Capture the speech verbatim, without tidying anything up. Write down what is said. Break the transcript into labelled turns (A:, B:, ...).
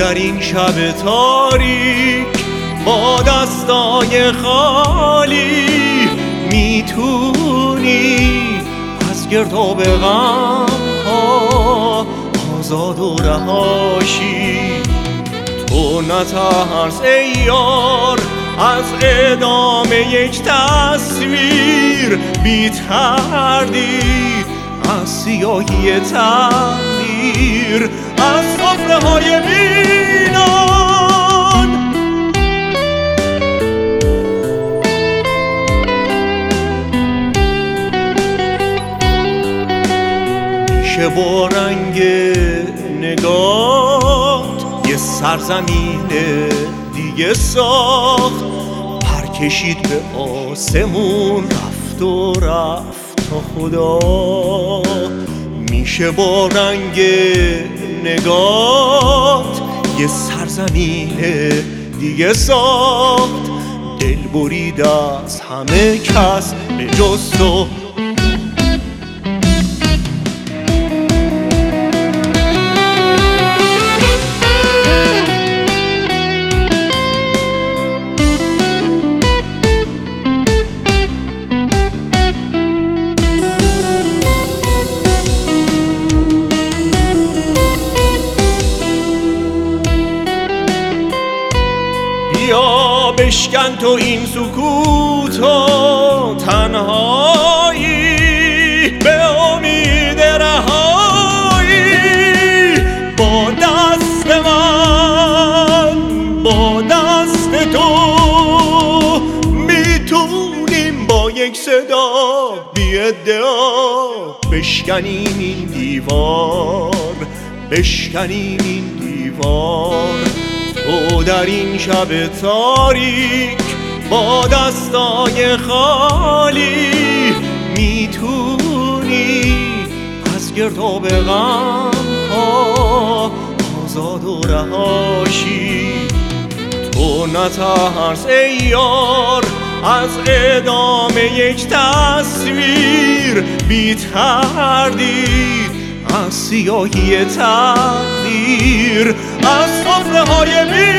A: در این شب تاریک با دستای خالی میتونی از گرداب غم ها آزاد و رهاشی. تو نترس ای یار از ادامه یک تصویر، بی تردید از سیاهی تقدیر، از سفره های ویران. میشه با رنگ نگات یه سرزمین دیگه ساخت، پر کشید به آسمون رفت و رفت تا خدا. میشه با رنگ نگات یه سرزمین دیگه ساخت، دل برید از همه کس به جز تو. بیا بشکن تو این سکوت و تنهایی، به امید رهایی. با دست من با دست تو میتونیم با یک صدا بی ادعا بشکنیم این دیوار، بشکنیم این دیوار. تو در این شب تاریک با دستای خالی میتونی از گرداب غم ها آزاد و رهاشی. تو نترس ای یار از ادامه یک تصویر، بی تردید از سیاهی تقدیر، از سفره های